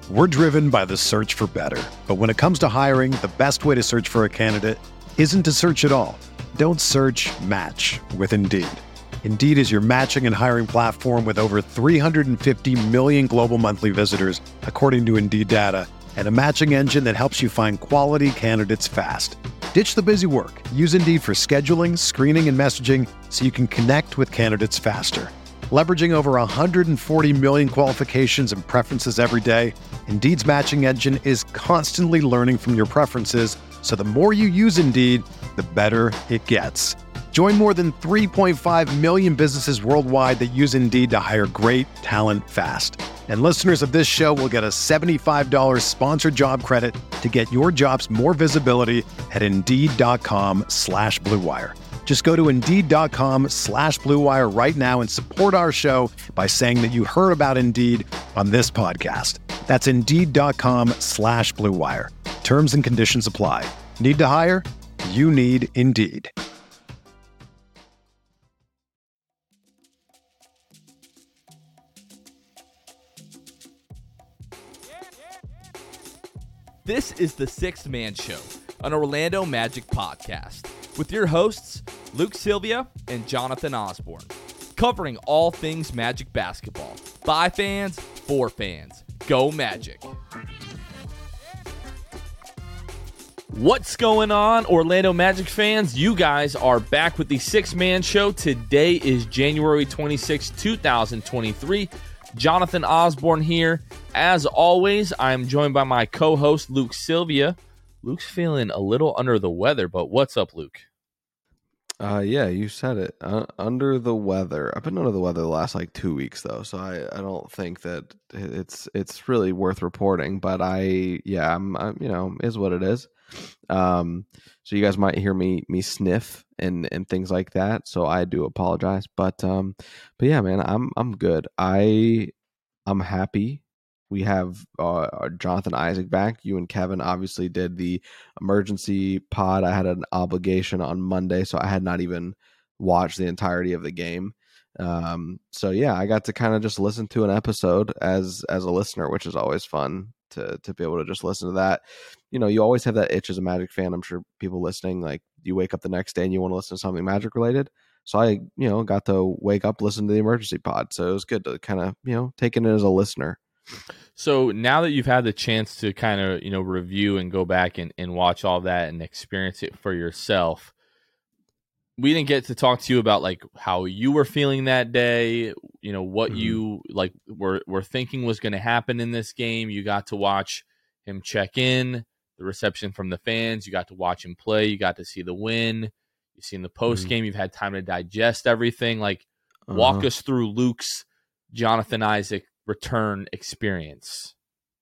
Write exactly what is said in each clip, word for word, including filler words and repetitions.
We're driven by the search for better. But when it comes to hiring, the best way to search for a candidate isn't to search at all. Don't search, match with Indeed. Indeed is your matching and hiring platform with over three hundred fifty million global monthly visitors, according to Indeed data, and a matching engine that helps you find quality candidates fast. Ditch the busy work. Use Indeed for scheduling, screening, and messaging so you can connect with candidates faster. Leveraging over one hundred forty million qualifications and preferences every day, Indeed's matching engine is constantly learning from your preferences, so the more you use Indeed, the better it gets. Join more than three point five million businesses worldwide that use Indeed to hire great talent fast. And listeners of this show will get a seventy-five dollars sponsored job credit to get your jobs more visibility at Indeed.com slash Blue Wire. Just go to Indeed.com slash Blue Wire right now and support our show by saying that you heard about Indeed on this podcast. That's Indeed.com slash Blue Wire. Terms and conditions apply. Need to hire? You need Indeed. This is the Sixth Man Show, an Orlando Magic podcast, with your hosts, Luke Sylvia and Jonathan Osborne, covering all things Magic basketball. By fans, for fans. Go Magic. What's going on, Orlando Magic fans? You guys are back with the Sixth Man Show. Today is January twenty-sixth, twenty twenty-three. Jonathan Osborne here. As always, I'm joined by my co-host, Luke Sylvia. Luke's feeling a little under the weather, but what's up, Luke? Uh, yeah, you said it. Uh, under the weather. I've been under the weather the last like two weeks though, so I, I don't think that it's it's really worth reporting. But I, yeah, I'm, I'm you know, is what it is. Um, so you guys might hear me me sniff and and things like that. So I do apologize. But um, but yeah, man, I'm I'm good. I I'm happy. We have uh, Jonathan Isaac back. You and Kevin obviously did the emergency pod. I had an obligation on Monday, so I had not even watched the entirety of the game. Um, so yeah, I got to kind of just listen to an episode as as a listener, which is always fun to to be able to just listen to that. You know, you always have that itch as a Magic fan. I'm sure people listening, like you wake up the next day and you want to listen to something Magic related. So I, you know, got to wake up, listen to the emergency pod. So it was good to kind of, you know, take it as a listener. So now that you've had the chance to kind of, you know, review and go back and, and watch all that and experience it for yourself, we didn't get to talk to you about like how you were feeling that day, you know, what mm-hmm. you like were, were thinking was going to happen in this game. You got to watch him check in, the reception from the fans. You got to watch him play. You got to see the win. You've seen the post game. Mm-hmm. You've had time to digest everything. Like uh-huh. walk us through Luke's Jonathan Isaac return experience.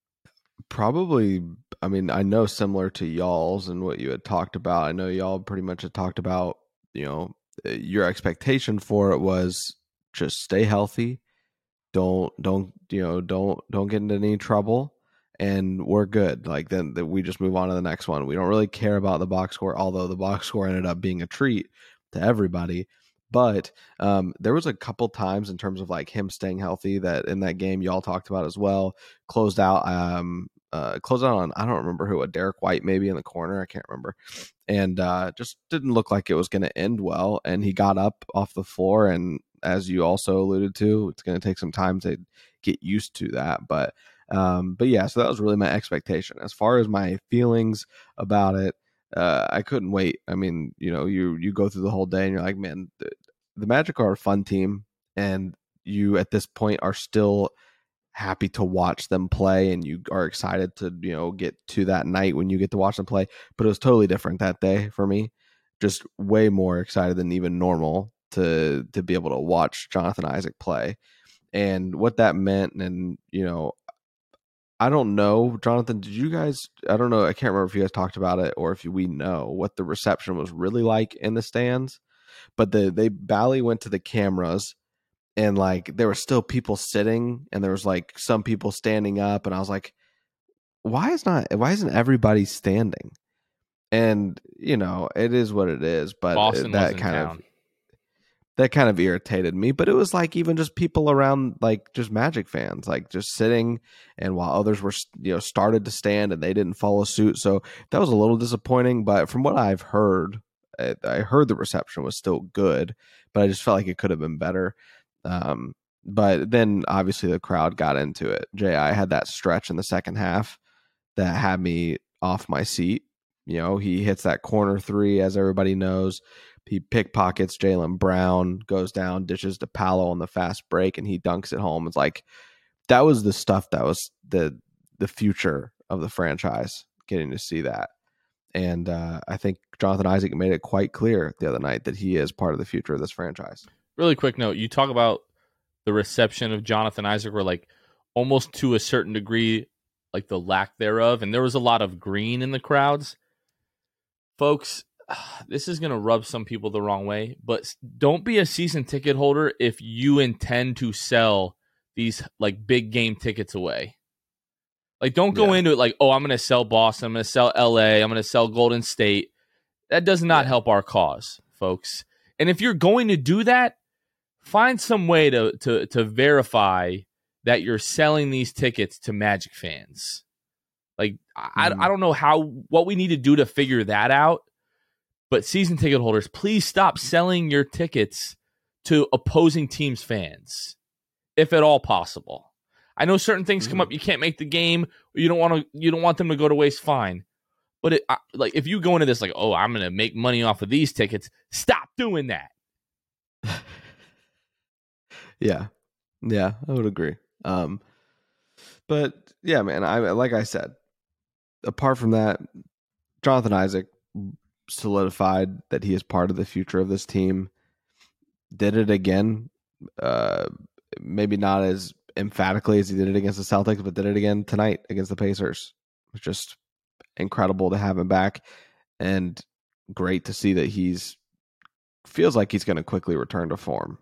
Probably, I mean, I know similar to y'all's and what you had talked about. I know y'all pretty much had talked about, you know, your expectation for it was just stay healthy. Don't, don't, you know, don't, don't get into any trouble and we're good. Like then, then we just move on to the next one. We don't really care about the box score, although the box score ended up being a treat to everybody. But um, there was a couple times in terms of like him staying healthy that in that game y'all talked about as well. Closed out, um, uh, closed out on I don't remember who, a Derek White maybe in the corner, I can't remember, and uh, just didn't look like it was going to end well. And he got up off the floor, and as you also alluded to, it's going to take some time to get used to that. But um, but yeah, so that was really my expectation as far as my feelings about it. Uh, I couldn't wait. I mean, you know, you you go through the whole day and you're like, man, the, the Magic are a fun team, and you at this point are still happy to watch them play, and you are excited to, you know, get to that night when you get to watch them play. But it was totally different that day for me. Just way more excited than even normal to to be able to watch Jonathan Isaac play, and what that meant. And you know, I don't know, Jonathan, did you guys, I don't know, I can't remember if you guys talked about it or if we know what the reception was really like in the stands, but the, they Bally went to the cameras and like there were still people sitting and there was like some people standing up, and I was like, why is not, why isn't everybody standing? And, you know, it is what it is, but Boston that was in kind town. of, that kind of irritated me. But it was like even just people around, like just Magic fans, like just sitting, and while others were, you know, started to stand and they didn't follow suit. So that was a little disappointing. But from what I've heard, I, I heard the reception was still good, but I just felt like it could have been better. Um, but then obviously the crowd got into it. J I had that stretch in the second half that had me off my seat. You know, he hits that corner three, as everybody knows. He pickpockets Jaylen Brown, goes down, dishes to Paolo on the fast break, and he dunks it home. It's like that was the stuff that was the the future of the franchise, getting to see that. And uh, I think Jonathan Isaac made it quite clear the other night that he is part of the future of this franchise. Really quick note, you talk about the reception of Jonathan Isaac, or like almost to a certain degree, like the lack thereof, and there was a lot of green in the crowds. Folks, this is going to rub some people the wrong way, but don't be a season ticket holder if you intend to sell these like big game tickets away. Like, don't go yeah. into it like, oh, I'm going to sell Boston, I'm going to sell L A, I'm going to sell Golden State. That does not yeah. help our cause, folks. And if you're going to do that, find some way to to to verify that you're selling these tickets to Magic fans. Like, I, mm. I don't know how what we need to do to figure that out. But season ticket holders, please stop selling your tickets to opposing teams' fans, if at all possible. I know certain things mm. come up. You can't make the game. Or you don't want to. You don't want them to go to waste. Fine. But it, like, if you go into this like, oh, I'm going to make money off of these tickets, stop doing that. yeah, yeah, I would agree. Um, but yeah, man, I like I said, apart from that, Jonathan Isaac solidified that he is part of the future of this team. Did it again, uh, maybe not as emphatically as he did it against the Celtics, but did it again tonight against the Pacers. It's just incredible to have him back, and great to see that he's feels like he's going to quickly return to form.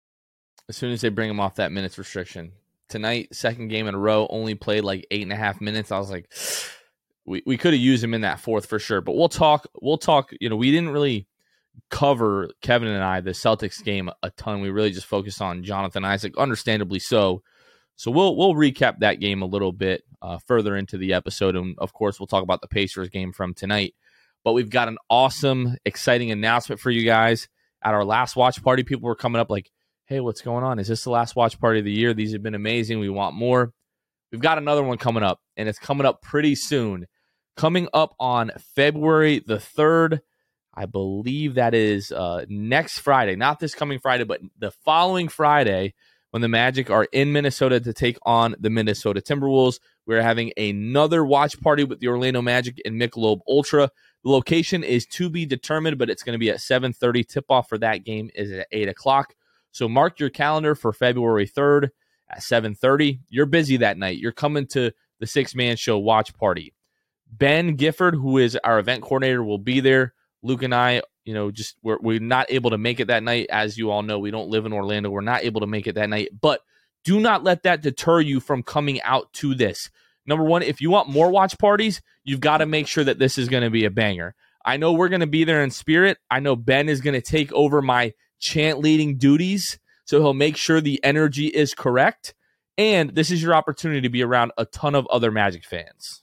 As soon as they bring him off that minutes restriction. Tonight, second game in a row, only played like eight and a half minutes. I was like, we, we could have used him in that fourth for sure. But we'll talk, we'll talk, you know, we didn't really cover, Kevin and I, the Celtics game a ton. We really just focused on Jonathan Isaac, understandably so. So we'll we'll recap that game a little bit uh, further into the episode. And of course, we'll talk about the Pacers game from tonight. But we've got an awesome, exciting announcement for you guys. At our last watch party, people were coming up like, hey, what's going on? Is this the last watch party of the year? These have been amazing. We want more. We've got another one coming up, and it's coming up pretty soon. Coming up on February the third, I believe that is uh, next Friday. Not this coming Friday, but the following Friday, when the Magic are in Minnesota to take on the Minnesota Timberwolves. We're having another watch party with the Orlando Magic and Michelob Ultra. The location is to be determined, but it's going to be at seven thirty. Tip-off for that game is at eight o'clock. So mark your calendar for February third at seven thirty. You're busy that night. You're coming to the six-man show watch party. Ben Gifford, who is our event coordinator, will be there. Luke and I, you know, just we're, we're not able to make it that night. As you all know, we don't live in Orlando. We're not able to make it that night. But do not let that deter you from coming out to this. Number one, if you want more watch parties, you've got to make sure that this is going to be a banger. I know we're going to be there in spirit. I know Ben is going to take over my chant leading duties, so he'll make sure the energy is correct. And this is your opportunity to be around a ton of other Magic fans.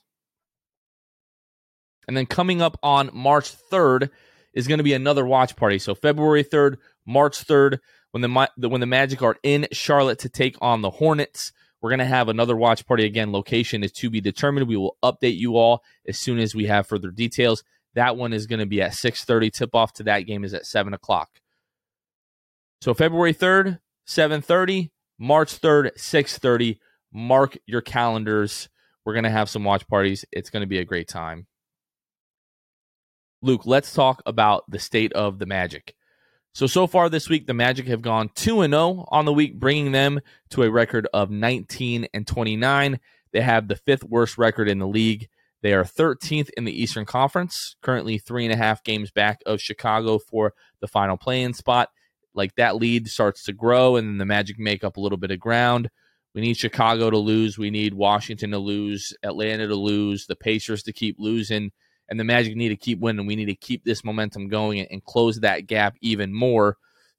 And then coming up on March third is going to be another watch party. So February third, March third, when the when the Magic are in Charlotte to take on the Hornets, we're going to have another watch party. Again, location is to be determined. We will update you all as soon as we have further details. That one is going to be at six thirty. Tip-off to that game is at seven o'clock. So February third, seven thirty. March third, six thirty. Mark your calendars. We're going to have some watch parties. It's going to be a great time. Luke, let's talk about the state of the Magic. So, so far this week, the Magic have gone two and oh on the week, bringing them to a record of nineteen and twenty-nine. They have the fifth worst record in the league. They are thirteenth in the Eastern Conference, currently three and a half games back of Chicago for the final play-in spot. Like, that lead starts to grow, and then the Magic make up a little bit of ground. We need Chicago to lose. We need Washington to lose, Atlanta to lose, the Pacers to keep losing. And the Magic need to keep winning. We need to keep this momentum going and close that gap even more.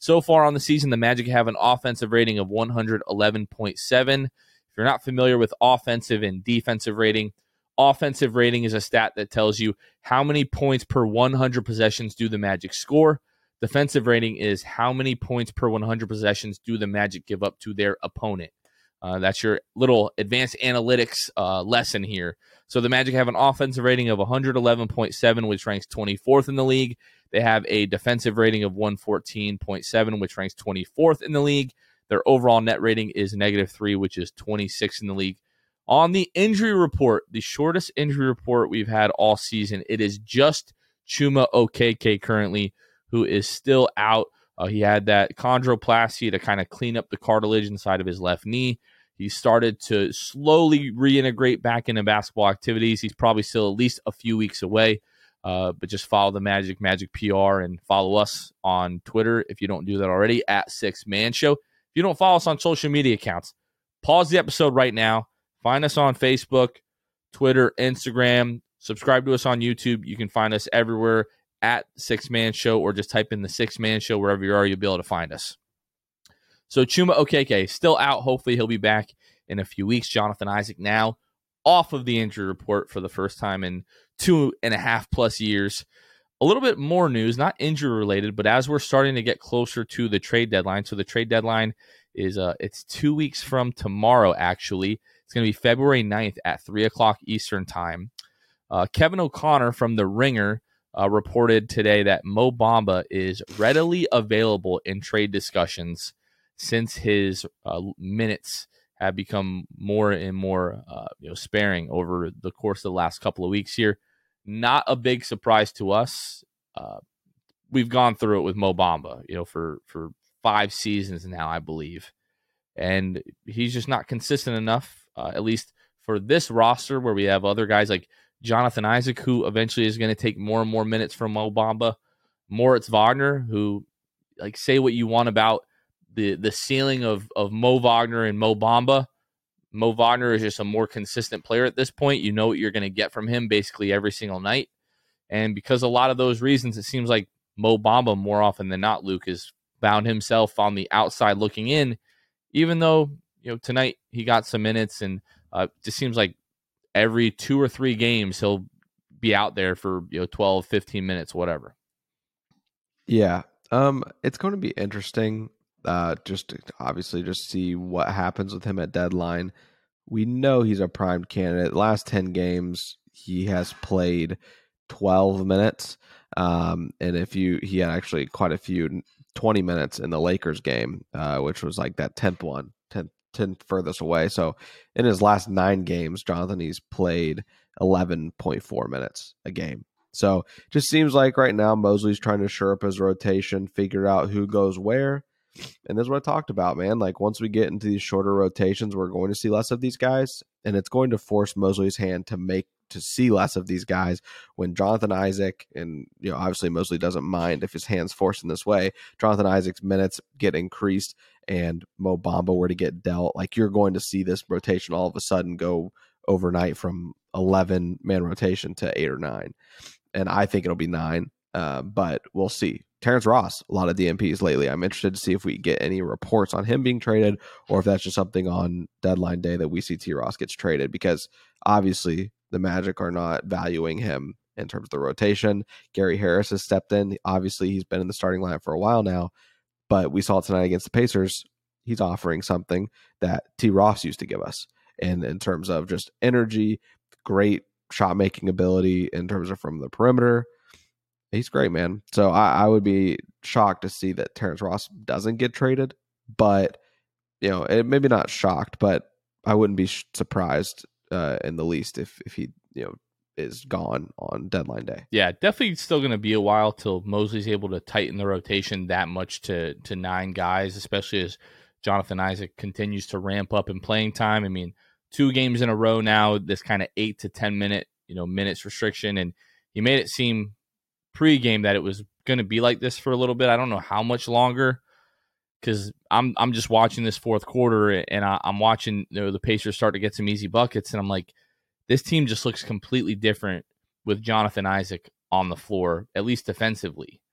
So far on the season, the Magic have an offensive rating of one eleven point seven. If you're not familiar with offensive and defensive rating, offensive rating is a stat that tells you how many points per one hundred possessions do the Magic score. Defensive rating is how many points per one hundred possessions do the Magic give up to their opponent. Uh, that's your little advanced analytics uh, lesson here. So the Magic have an offensive rating of one eleven point seven, which ranks twenty-fourth in the league. They have a defensive rating of one fourteen point seven, which ranks twenty-fourth in the league. Their overall net rating is negative three, which is twenty-sixth in the league. On the injury report, the shortest injury report we've had all season, it is just Chuma Okeke currently, who is still out. Uh, he had that chondroplasty to kind of clean up the cartilage inside of his left knee. He started to slowly reintegrate back into basketball activities. He's probably still at least a few weeks away, uh, but just follow the Magic, Magic P R, and follow us on Twitter if you don't do that already, at Six Man Show. If you don't follow us on social media accounts, pause the episode right now. Find us on Facebook, Twitter, Instagram. Subscribe to us on YouTube. You can find us everywhere at Six Man Show, or just type in the Six Man Show wherever you are. You'll be able to find us. So Chuma Okeke still out. Hopefully he'll be back in a few weeks. Jonathan Isaac now off of the injury report for the first time in two and a half plus years. A little bit more news, not injury related, but as we're starting to get closer to the trade deadline. So the trade deadline is uh, it's two weeks from tomorrow, actually. It's going to be February ninth at three o'clock Eastern time. Uh, Kevin O'Connor from The Ringer uh, reported today that Mo Bamba is readily available in trade discussions since his uh, minutes have become more and more uh, you know, sparing over the course of the last couple of weeks here. Not a big surprise to us. Uh, we've gone through it with Mo Bamba, you know, for, for five seasons now, I believe. And he's just not consistent enough, uh, at least for this roster where we have other guys like Jonathan Isaac, who eventually is going to take more and more minutes from Mo Bamba. Moritz Wagner, who, like, say what you want about the the ceiling of, of Mo Wagner and Mo Bamba. Mo Wagner is just a more consistent player at this point. You know what you're going to get from him basically every single night. And because a lot of those reasons, it seems like Mo Bamba, more often than not, Luke, has found himself on the outside looking in, even though, you know, tonight he got some minutes, and uh, it just seems like every two or three games he'll be out there for, you know, twelve, fifteen minutes, whatever. Yeah. Um, it's going to be interesting. Uh, just to obviously just see what happens with him at deadline. We know he's a primed candidate. Last ten games, he has played twelve minutes. Um, and if you, he had actually quite a few, twenty minutes in the Lakers game, uh, which was like that tenth one, tenth, tenth furthest away. So in his last nine games, Jonathan, he's played eleven point four minutes a game. So just seems like right now Mosley's trying to shore up his rotation, figure out who goes where. And that's what I talked about, man. Like, once we get into these shorter rotations, we're going to see less of these guys, and it's going to force Mosley's hand to make to see less of these guys when Jonathan Isaac, and, you know, obviously Mosley doesn't mind if his hand's forced in this way. Jonathan Isaac's minutes get increased and Mo Bamba were to get dealt. Like, you're going to see this rotation all of a sudden go overnight from eleven man rotation to eight or nine. And I think it'll be nine, uh, but we'll see. Terrence Ross, a lot of D M Ps lately. I'm interested to see if we get any reports on him being traded, or if that's just something on deadline day that we see T. Ross gets traded, because obviously the Magic are not valuing him in terms of the rotation. Gary Harris has stepped in. Obviously, he's been in the starting line for a while now, but we saw tonight against the Pacers. He's offering something that T. Ross used to give us, and in terms of just energy, great shot making ability in terms of from the perimeter. He's great, man. So I, I would be shocked to see that Terrence Ross doesn't get traded, but, you know, it, maybe not shocked, but I wouldn't be sh- surprised uh, in the least if, if he, you know, is gone on deadline day. Yeah, definitely still going to be a while till Mosley's able to tighten the rotation that much to, to nine guys, especially as Jonathan Isaac continues to ramp up in playing time. I mean, two games in a row now, this kind of eight to ten minute, you know, minutes restriction, and he made it seem pre-game that it was going to be like this for a little bit. I don't know how much longer, because I'm I'm just watching this fourth quarter, and I, I'm watching, you know, the Pacers start to get some easy buckets, and I'm like, this team just looks completely different with Jonathan Isaac on the floor, at least defensively.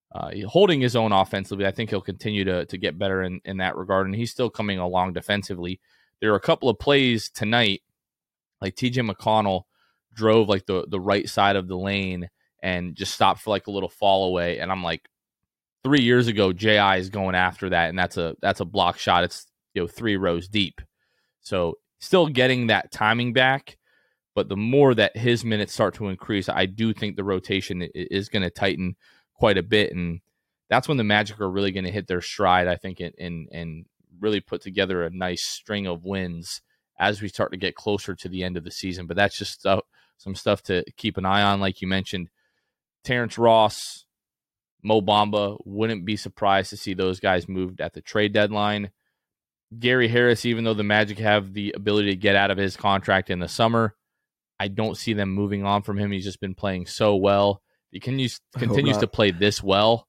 uh, holding his own offensively. I think he'll continue to to get better in, in that regard, and he's still coming along defensively. There are a couple of plays tonight, like T J McConnell drove like the, the right side of the lane and just stopped for like a little fall away. And I'm like, three years ago, J I is going after that, and that's a that's a block shot. It's, you know, three rows deep. So still getting that timing back, but the more that his minutes start to increase, I do think the rotation is going to tighten quite a bit, and that's when the Magic are really going to hit their stride, I think, and and really put together a nice string of wins as we start to get closer to the end of the season. But that's just stuff, some stuff to keep an eye on. Like you mentioned, Terrence Ross, Mo Bamba, wouldn't be surprised to see those guys moved at the trade deadline. Gary Harris, even though the Magic have the ability to get out of his contract in the summer, I don't see them moving on from him. He's just been playing so well. He continues, continues to play this well.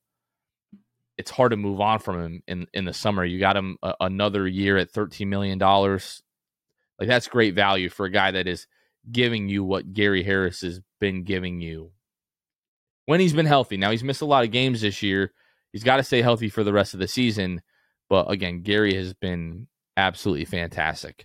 It's hard to move on from him in, in the summer. You got him a, another year at thirteen million dollars. Like, that's great value for a guy that is giving you what Gary Harris has been giving you when he's been healthy. Now, he's missed a lot of games this year. He's got to stay healthy for the rest of the season. But again, Gary has been absolutely fantastic.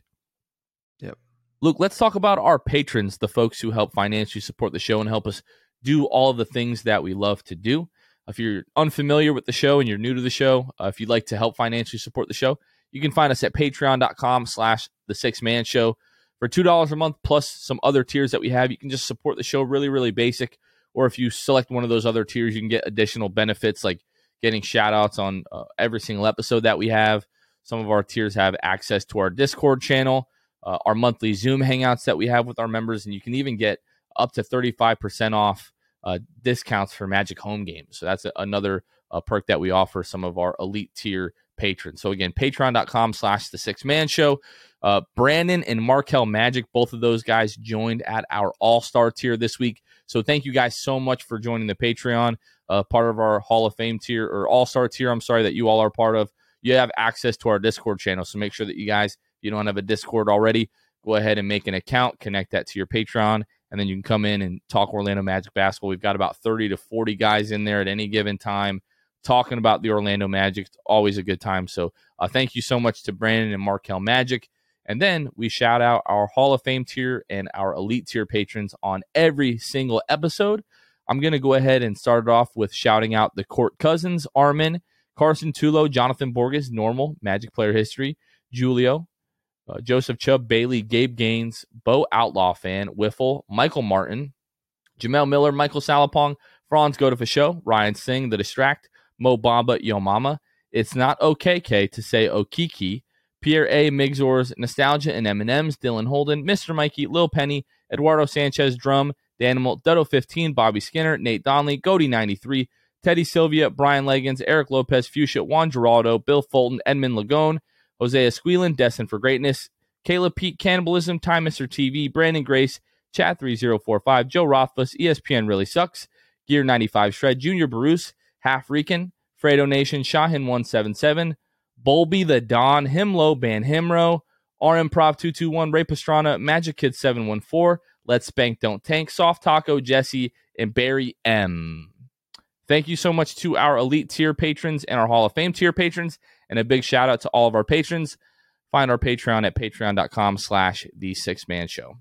Yep. Luke, let's talk about our patrons, the folks who help financially support the show and help us do all of the things that we love to do. If you're unfamiliar with the show and you're new to the show, uh, if you'd like to help financially support the show, you can find us at patreon.com slash the six man show. For two dollars a month plus some other tiers that we have, you can just support the show really, really basic. Or if you select one of those other tiers, you can get additional benefits like getting shout outs on uh, every single episode that we have. Some of our tiers have access to our Discord channel, uh, our monthly Zoom hangouts that we have with our members, and you can even get up to thirty-five percent off uh, discounts for Magic home games. So that's a, another uh, perk that we offer some of our elite tier patrons. So again, patreon.com slash the six man show. Uh, Brandon and Markel Magic, both of those guys joined at our all-star tier this week. So thank you guys so much for joining the Patreon, uh, part of our Hall of Fame tier, or all-star tier, I'm sorry, that you all are part of. You have access to our Discord channel, so make sure that you guys, if you don't have a Discord already, go ahead and make an account, connect that to your Patreon, and then you can come in and talk Orlando Magic basketball. We've got about thirty to forty guys in there at any given time talking about the Orlando Magic. It's always a good time. So uh, thank you so much to Brandon and Markel Magic. And then we shout out our Hall of Fame tier and our elite tier patrons on every single episode. I'm going to go ahead and start it off with shouting out the Court Cousins, Armin, Carson Tulo, Jonathan Borges, Normal, Magic Player History, Julio, uh, Joseph Chubb, Bailey, Gabe Gaines, Bo Outlaw Fan, Wiffle, Michael Martin, Jamel Miller, Michael Salapong, Franz Godefroy Show, Ryan Singh, The Distract, Mo Bamba, Yo Mama, It's Not Okay K to say Okiki, Pierre A. Migzors, Nostalgia and M and M's, Dylan Holden, Mister Mikey, Lil Penny, Eduardo Sanchez, Drum, Danimal, Dutto fifteen, Bobby Skinner, Nate Donnelly, Goody ninety-three, Teddy Sylvia, Brian Leggins, Eric Lopez, Fuchsia, Juan Geraldo, Bill Fulton, Edmund Lagone, Hosea Squealan, Destined for Greatness, Caleb Pete, Cannibalism, Time Mister T V, Brandon Grace, Chat three zero four five, Joe Rothfuss, E S P N Really Sucks, Gear ninety-five Shred, Junior Bruce, Half Rican, Fredo Nation, Shahin one seven seven, Bolby the Don, Himlo, Ban Himro, R Improv two two one, Ray Pastrana, Magic Kid seven one four, Let's Spank Don't Tank, Soft Taco, Jesse, and Barry M. Thank you so much to our elite tier patrons and our Hall of Fame tier patrons, and a big shout out to all of our patrons. Find our Patreon at patreon.com slash the six man show.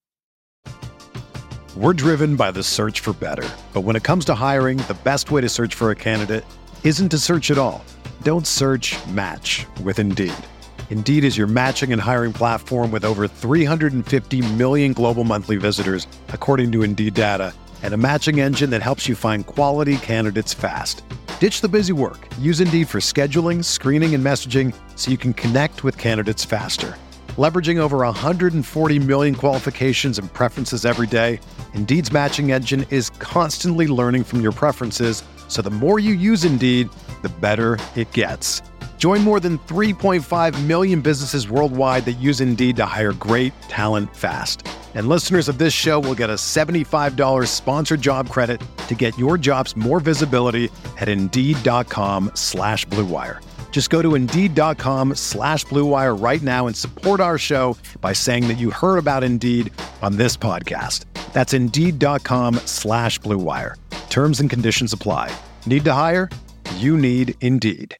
We're driven by the search for better. But when it comes to hiring, the best way to search for a candidate isn't to search at all. Don't search, match with Indeed. Indeed is your matching and hiring platform with over three hundred fifty million global monthly visitors, according to Indeed data, and a matching engine that helps you find quality candidates fast. Ditch the busy work. Use Indeed for scheduling, screening, and messaging so you can connect with candidates faster. Leveraging over one hundred forty million qualifications and preferences every day, Indeed's matching engine is constantly learning from your preferences, so the more you use Indeed, the better it gets. Join more than three point five million businesses worldwide that use Indeed to hire great talent fast. And listeners of this show will get a seventy-five dollars sponsored job credit to get your jobs more visibility at Indeed.com slash Blue Wire. Just go to Indeed.com slash Blue Wire right now and support our show by saying that you heard about Indeed on this podcast. That's Indeed.com slash Blue Wire. Terms and conditions apply. Need to hire? You need Indeed.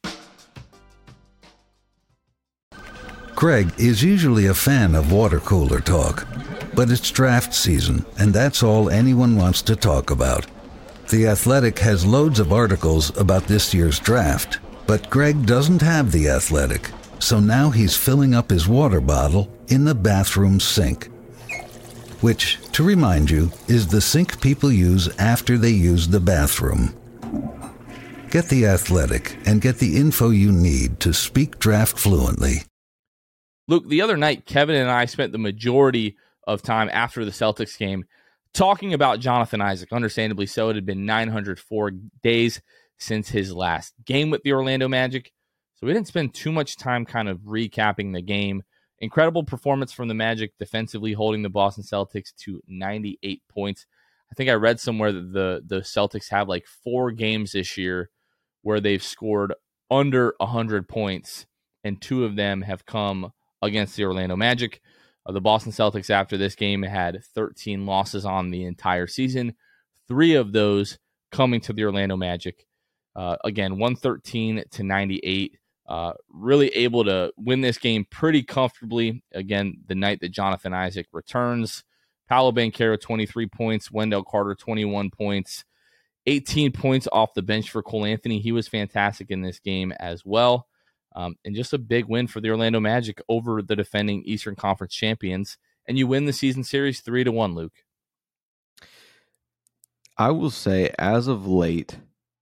Greg is usually a fan of water cooler talk, but it's draft season, and that's all anyone wants to talk about. The Athletic has loads of articles about this year's draft, but Greg doesn't have The Athletic, so now he's filling up his water bottle in the bathroom sink. Which, to remind you, is the sink people use after they use the bathroom. Get The Athletic and get the info you need to speak draft fluently. Luke, the other night, Kevin and I spent the majority of time after the Celtics game talking about Jonathan Isaac. Understandably so, it had been nine hundred four days since his last game with the Orlando Magic, so we didn't spend too much time kind of recapping the game. Incredible performance from the Magic defensively, holding the Boston Celtics to ninety-eight points. I think I read somewhere that the, the Celtics have like four games this year where they've scored under one hundred points, and two of them have come against the Orlando Magic. Uh, the Boston Celtics after this game had thirteen losses on the entire season, three of those coming to the Orlando Magic. Uh, again, one thirteen to ninety-eight. Uh, really able to win this game pretty comfortably. Again, the night that Jonathan Isaac returns. Paolo Banchero, twenty-three points. Wendell Carter, twenty-one points. eighteen points off the bench for Cole Anthony. He was fantastic in this game as well. Um, and just a big win for the Orlando Magic over the defending Eastern Conference champions. And you win the season series three to one, Luke. I will say, as of late,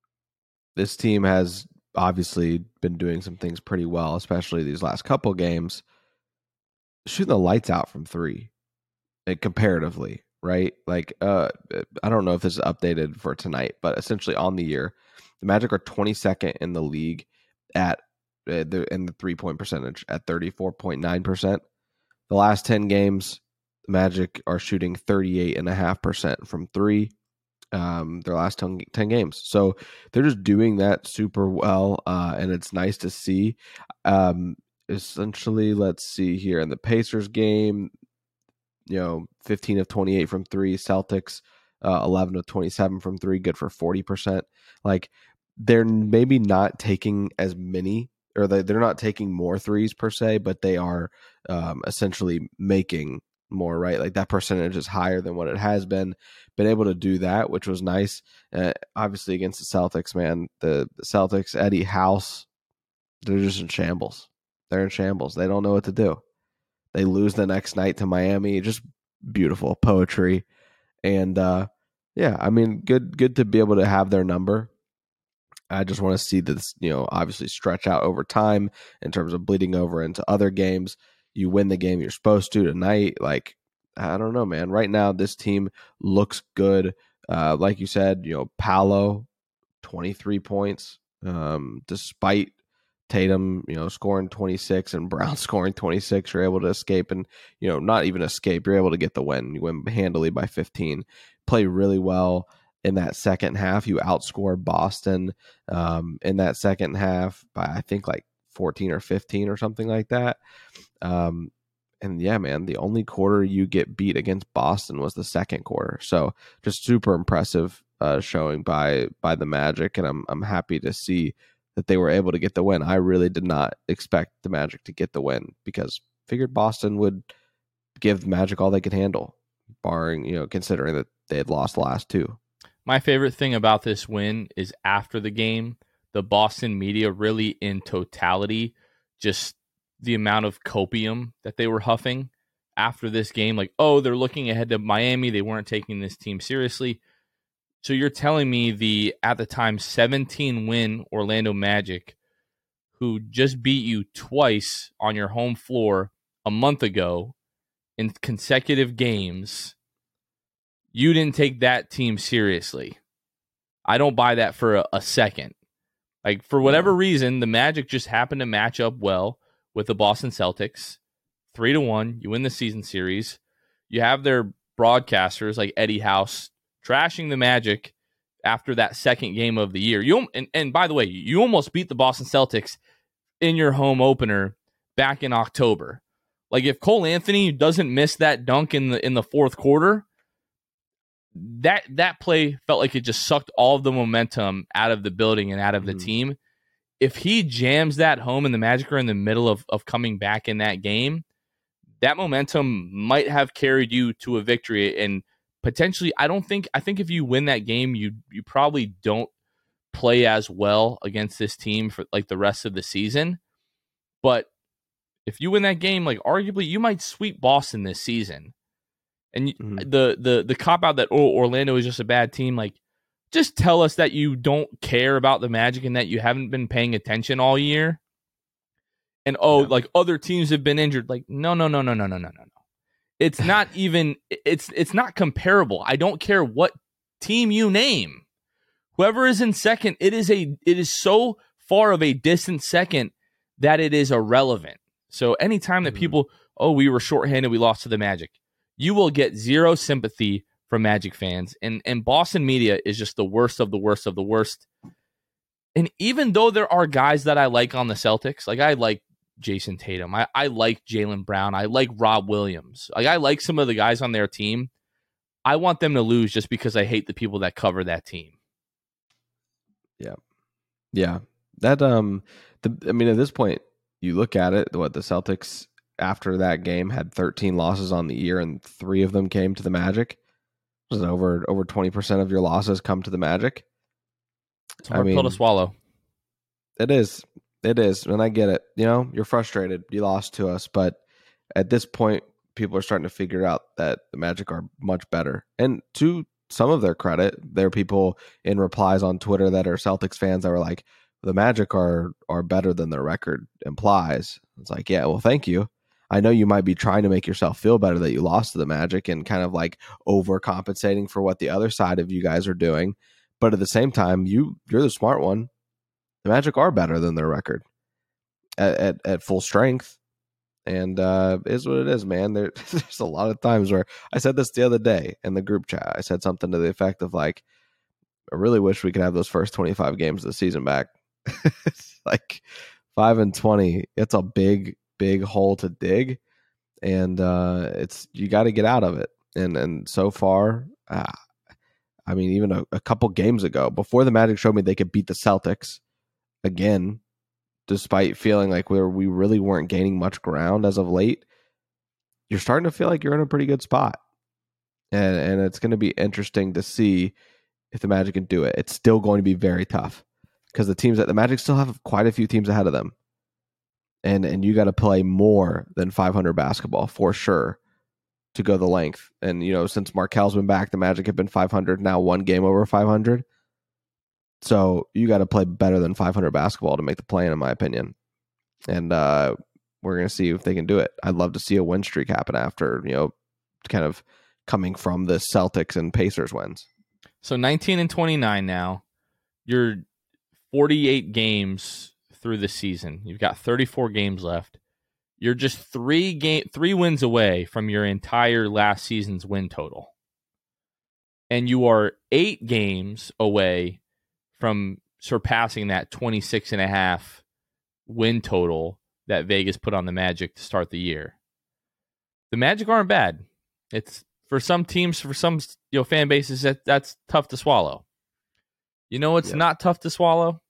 this team has obviously been doing some things pretty well, especially these last couple games, shooting the lights out from three, like, comparatively, right? Like, uh, I don't know if this is updated for tonight, but essentially on the year, the Magic are twenty-second in the league at uh, the, in the three-point percentage at thirty-four point nine percent. The last ten games, the Magic are shooting thirty-eight point five percent from three. Um, their last ten, ten games. So they're just doing that super well, uh, and it's nice to see. Um, essentially, let's see here. In the Pacers game, you know, fifteen of twenty-eight from three. Celtics, uh, eleven of twenty-seven from three, good for forty percent. Like, they're maybe not taking as many, or they, they're not taking more threes per se, but they are um, essentially making more, right? Like, that percentage is higher than what it has been. Been able to do that, which was nice. Uh, obviously, against the Celtics, man, the, the Celtics, Eddie House, they're just in shambles. They're in shambles. They don't know what to do. They lose the next night to Miami. Just beautiful poetry. And uh, yeah, I mean, good, good to be able to have their number. I just want to see this, you know, obviously stretch out over time in terms of bleeding over into other games. You win the game you're supposed to tonight. Like, I don't know, man. Right now, this team looks good. Uh, like you said, you know, Paolo, twenty-three points, um, despite Tatum, you know, scoring twenty-six and Brown scoring twenty-six. You're able to escape and, you know, not even escape. You're able to get the win. You win handily by fifteen. Play really well in that second half. You outscore Boston um, in that second half by, I think, like fourteen or fifteen or something like that. Um, and yeah, man, the only quarter you get beat against Boston was the second quarter. So just super impressive uh, showing by by the Magic, and I'm I'm happy to see that they were able to get the win. I really did not expect the Magic to get the win because figured Boston would give the Magic all they could handle, barring, you know, considering that they had lost the last two. My favorite thing about this win is after the game, the Boston media really in totality, just the amount of copium that they were huffing after this game. Like, oh, they're looking ahead to Miami. They weren't taking this team seriously. So you're telling me the, at the time, seventeen-win Orlando Magic, who just beat you twice on your home floor a month ago in consecutive games, you didn't take that team seriously. I don't buy that for a, a second. Like, for whatever reason, the Magic just happened to match up well with the Boston Celtics. Three to one, you win the season series. You have their broadcasters like Eddie House trashing the Magic after that second game of the year. You and, and by the way, you almost beat the Boston Celtics in your home opener back in October. Like, if Cole Anthony doesn't miss that dunk in the in the fourth quarter, that that play felt like it just sucked all of the momentum out of the building and out of the mm-hmm. team. If he jams that home and the Magic are in the middle of, of coming back in that game, that momentum might have carried you to a victory. And potentially, I don't think, I think if you win that game, you you probably don't play as well against this team for like the rest of the season. But if you win that game, like arguably you might sweep Boston this season. And mm-hmm. the the the cop out that oh Orlando is just a bad team, like just tell us that you don't care about the Magic and that you haven't been paying attention all year. And oh, yeah. like other teams have been injured. Like no no no no no no no no no. It's not even it's it's not comparable. I don't care what team you name. Whoever is in second, it is a it is so far of a distant second that it is irrelevant. So anytime that mm-hmm. people, oh, we were shorthanded, we lost to the Magic, you will get zero sympathy from Magic fans. And, and Boston media is just the worst of the worst of the worst. And even though there are guys that I like on the Celtics, like I like Jason Tatum, I, I like Jaylen Brown, I like Rob Williams. Like I like some of the guys on their team. I want them to lose just because I hate the people that cover that team. Yeah. Yeah. That, um, the, I mean, at this point, you look at it, what the Celtics after that game had thirteen losses on the year, and three of them came to the Magic. It was over over twenty percent of your losses come to the Magic. It's a hard pill to swallow. It is. It is. And I get it. You know, you're frustrated. You lost to us. But at this point, people are starting to figure out that the Magic are much better. And to some of their credit, there are people in replies on Twitter that are Celtics fans that were like, the Magic are are better than their record implies. It's like, yeah, well, thank you. I know you might be trying to make yourself feel better that you lost to the Magic and kind of like overcompensating for what the other side of you guys are doing. But at the same time, you, you're the smart one. The Magic are better than their record at, at, at full strength. And uh, is what it is, man. There, there's a lot of times where I said this the other day in the group chat. I said something to the effect of like, I really wish we could have those first twenty-five games of the season back. It's like five and twenty. It's a big, big hole to dig, and uh, it's you got to get out of it. And and so far, uh, I mean, even a, a couple games ago, before the Magic showed me they could beat the Celtics again, despite feeling like we were, we really weren't gaining much ground as of late, you're starting to feel like you're in a pretty good spot, and and it's going to be interesting to see if the Magic can do it. It's still going to be very tough. Because the teams that the Magic still have quite a few teams ahead of them. And and you got to play more than five hundred basketball for sure to go the length. And, you know, since Markel's been back, the Magic have been five hundred, now one game over five hundred. So you got to play better than five hundred basketball to make the play-in, in my opinion. And uh, we're going to see if they can do it. I'd love to see a win streak happen after, you know, kind of coming from the Celtics and Pacers wins. So nineteen and twenty-nine now. You're forty-eight games through the season. You've got thirty-four games left. You're just three game three wins away from your entire last season's win total. And you are eight games away from surpassing that twenty-six and a half win total that Vegas put on the Magic to start the year. The Magic aren't bad. It's for some teams, for some you know fan bases, that that's tough to swallow. You know what's yep. not tough to swallow?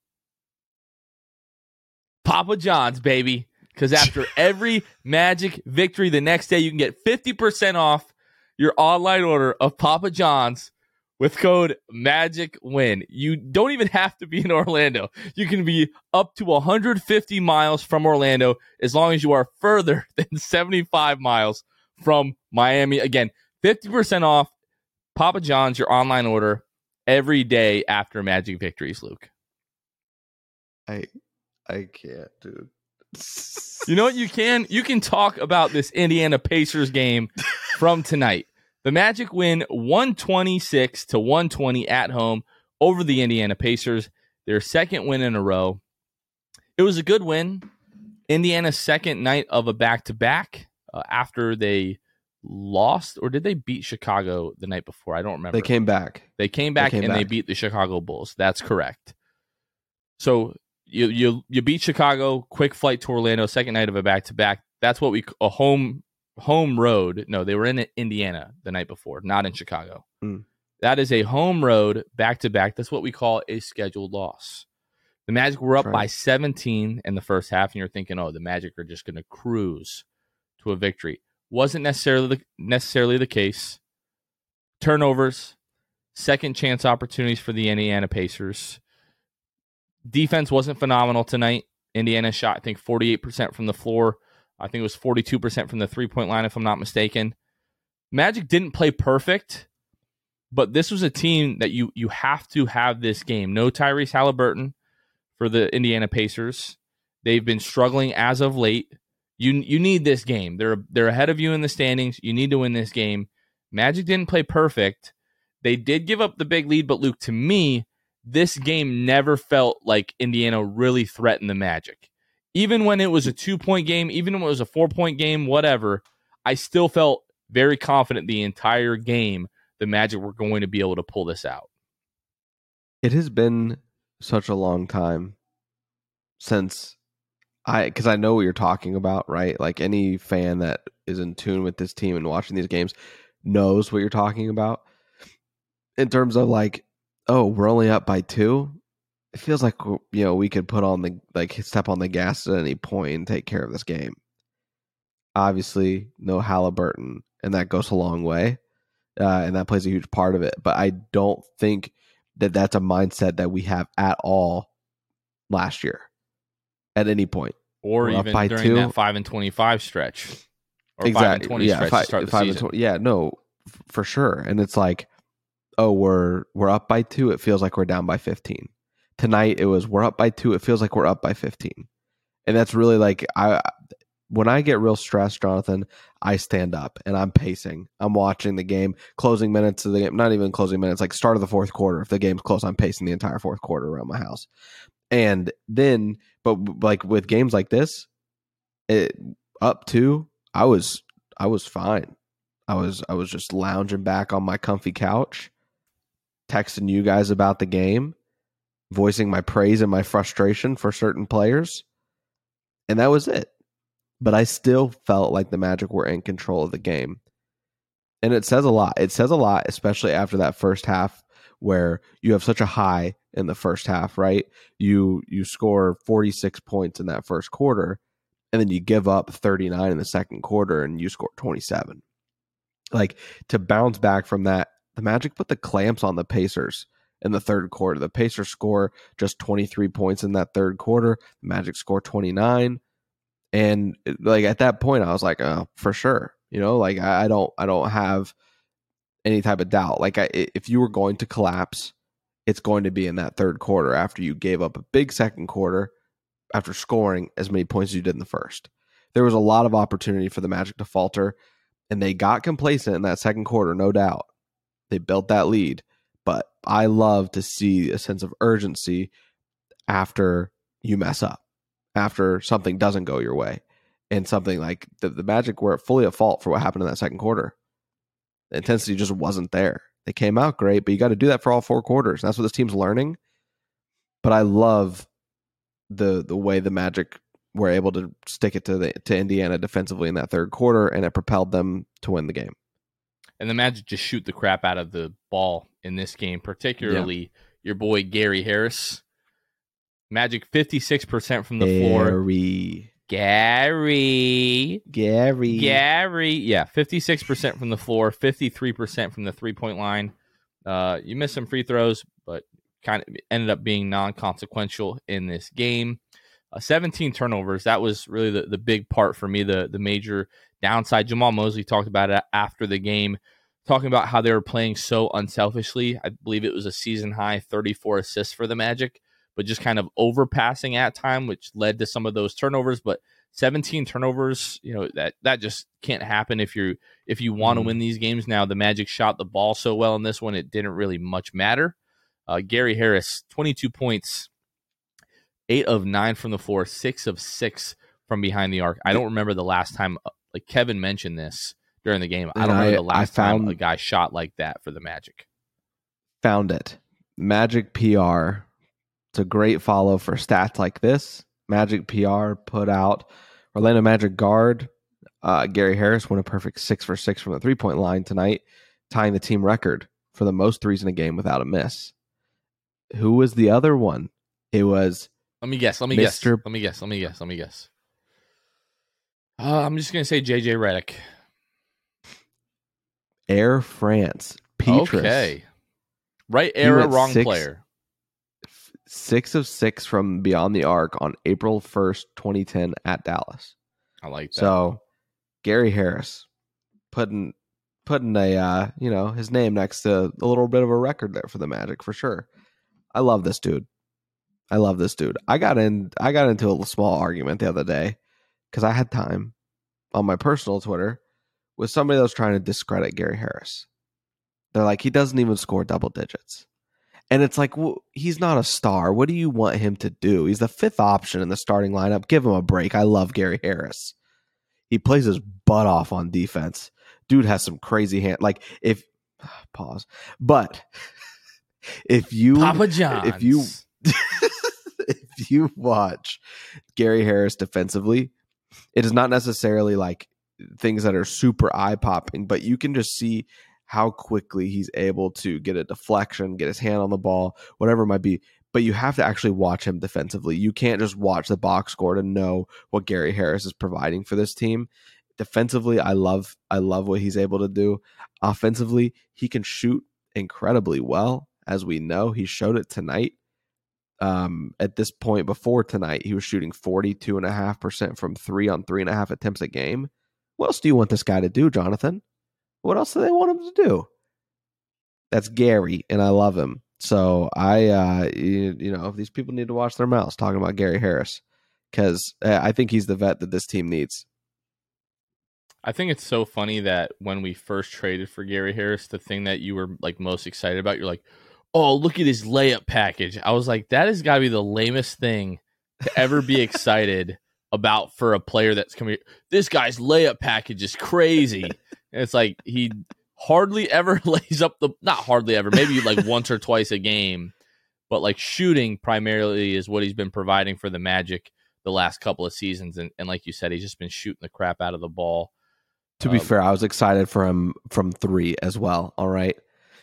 Papa John's, baby. Because after every Magic victory the next day, you can get fifty percent off your online order of Papa John's with code MAGICWIN. You don't even have to be in Orlando. You can be up to one hundred fifty miles from Orlando as long as you are further than seventy-five miles from Miami. Again, fifty percent off Papa John's, your online order, every day after Magic victories, Luke. I I can't, dude. You know what you can? You can talk about this Indiana Pacers game from tonight. The Magic win one twenty-six to one twenty at home over the Indiana Pacers, their second win in a row. It was a good win. Indiana's second night of a back-to-back uh, after they lost, or did they beat Chicago the night before? I don't remember. They came back. They came back they came and back. they beat the Chicago Bulls. That's correct. So you you you beat Chicago, quick flight to Orlando, second night of a back-to-back. That's what we a home home road. No, they were in Indiana the night before, not in Chicago. Mm. That is a home road back-to-back. That's what we call a scheduled loss. The Magic were up Right. by seventeen in the first half, and you're thinking, oh, the Magic are just going to cruise to a victory. Wasn't necessarily the, necessarily the case. Turnovers, second chance opportunities for the Indiana Pacers. Defense wasn't phenomenal tonight. Indiana shot, I think, forty-eight percent from the floor. I think it was forty-two percent from the three-point line, if I'm not mistaken. Magic didn't play perfect, but this was a team that you you have to have this game. No Tyrese Halliburton for the Indiana Pacers. They've been struggling as of late. You you need this game. They're they're ahead of you in the standings. You need to win this game. Magic didn't play perfect. They did give up the big lead, but Luke, to me, this game never felt like Indiana really threatened the Magic. Even when it was a two-point game, even when it was a four-point game, whatever, I still felt very confident the entire game the Magic were going to be able to pull this out. It has been such a long time since I, because I know what you're talking about, right? Like any fan that is in tune with this team and watching these games knows what you're talking about. In terms of like, oh, we're only up by two. It feels like, you know, we could put on the, like, step on the gas at any point and take care of this game. Obviously, no Halliburton, and that goes a long way, uh, and that plays a huge part of it. But I don't think that that's a mindset that we have at all last year at any point. Or We're even during two. That five and twenty-five stretch. Or exactly. five and twenty yeah, stretch five, to start the five season. And twenty, yeah, no, f- for sure. And it's like, oh, we're we're up by two. It feels like we're down by fifteen. Tonight, it was we're up by two. It feels like we're up by fifteen. And that's really like, I when I get real stressed, Jonathan, I stand up and I'm pacing. I'm watching the game, closing minutes of the game, not even closing minutes, like start of the fourth quarter. If the game's close, I'm pacing the entire fourth quarter around my house. And then, but like with games like this, it up two, I was I was fine. I was I was just lounging back on my comfy couch, texting you guys about the game, voicing my praise and my frustration for certain players, and that was it. But I still felt like the Magic were in control of the game. And it says a lot. It says a lot, especially after that first half where you have such a high in the first half, right? You you score forty-six points in that first quarter, and then you give up thirty-nine in the second quarter and you score twenty-seven. Like, to bounce back from that, the Magic put the clamps on the Pacers in the third quarter. The Pacers score just twenty-three points in that third quarter. The Magic score twenty-nine. And like at that point, I was like, oh, for sure. You know, like I, I don't, I don't have any type of doubt. Like I, if you were going to collapse, it's going to be in that third quarter after you gave up a big second quarter after scoring as many points as you did in the first. There was a lot of opportunity for the Magic to falter, and they got complacent in that second quarter, no doubt. They built that lead, but I love to see a sense of urgency after you mess up, after something doesn't go your way, and something like the, the Magic were fully at fault for what happened in that second quarter. The intensity just wasn't there. They came out great, but you got to do that for all four quarters. That's what this team's learning. But I love the the way the Magic were able to stick it to the to Indiana defensively in that third quarter, and it propelled them to win the game. And the Magic just shoot the crap out of the ball in this game, particularly yeah. your boy Gary Harris. Magic fifty-six percent from the Gary. floor. Gary. Gary. Gary. Yeah, fifty-six percent from the floor, fifty-three percent from the three-point line. Uh, you missed some free throws, but kind of ended up being non-consequential in this game. Uh, seventeen turnovers. That was really the, the big part for me, the, the major downside. Jamal Mosley talked about it after the game, talking about how they were playing so unselfishly. I believe it was a season-high thirty-four assists for the Magic, but just kind of overpassing at time, which led to some of those turnovers. But seventeen turnovers, you know, that that just can't happen if you if you want to mm. win these games. Now, the Magic shot the ball so well in this one, it didn't really much matter. Uh, Gary Harris, twenty-two points, eight of nine from the floor, six of six from behind the arc. I don't remember the last time, like Kevin mentioned this during the game. I don't remember the last found, time a guy shot like that for the Magic. Found it. Magic P R. It's a great follow for stats like this. Magic P R put out Orlando Magic guard uh, Gary Harris went a perfect six for six from the three-point line tonight, tying the team record for the most threes in a game without a miss. Who was the other one? It was. Let me guess. Let me Mister guess. Let me guess. Let me guess. Let me guess. Uh, I'm just gonna say J J Redick. Air France. Petrus. Okay. Right era, wrong six, player. Six of six from beyond the arc on April first, twenty ten at Dallas. I like that. So Gary Harris putting putting a uh, you know, his name next to a little bit of a record there for the Magic for sure. I love this dude. I love this dude. I got in I got into a small argument the other day because I had time on my personal Twitter with somebody that was trying to discredit Gary Harris. They're like, he doesn't even score double digits. And it's like, well, he's not a star. What do you want him to do? He's the fifth option in the starting lineup. Give him a break. I love Gary Harris. He plays his butt off on defense. Dude has some crazy hand. Like, if, pause. But if you, Papa John's. if you, if you watch Gary Harris defensively, it is not necessarily like things that are super eye popping, but you can just see how quickly he's able to get a deflection, get his hand on the ball, whatever it might be. But you have to actually watch him defensively. You can't just watch the box score to know what Gary Harris is providing for this team. Defensively, I love I love what he's able to do. Offensively, he can shoot incredibly well, as we know. He showed it tonight. Um, at this point before tonight, he was shooting forty-two point five percent from three on three and a half attempts a game. What else do you want this guy to do, Jonathan? What else do they want him to do? That's Gary, and I love him. So I, uh, you, you know, these people need to watch their mouths talking about Gary Harris, because uh, I think he's the vet that this team needs. I think it's so funny that when we first traded for Gary Harris, the thing that you were like most excited about, you're like, oh, look at his layup package. I was like, that has got to be the lamest thing to ever be excited about for a player that's coming. This guy's layup package is crazy. And it's like he hardly ever lays up the, not hardly ever, maybe like once or twice a game, but like shooting primarily is what he's been providing for the Magic the last couple of seasons. And, and like you said, he's just been shooting the crap out of the ball. To be um, fair, I was excited for him from three as well. All right.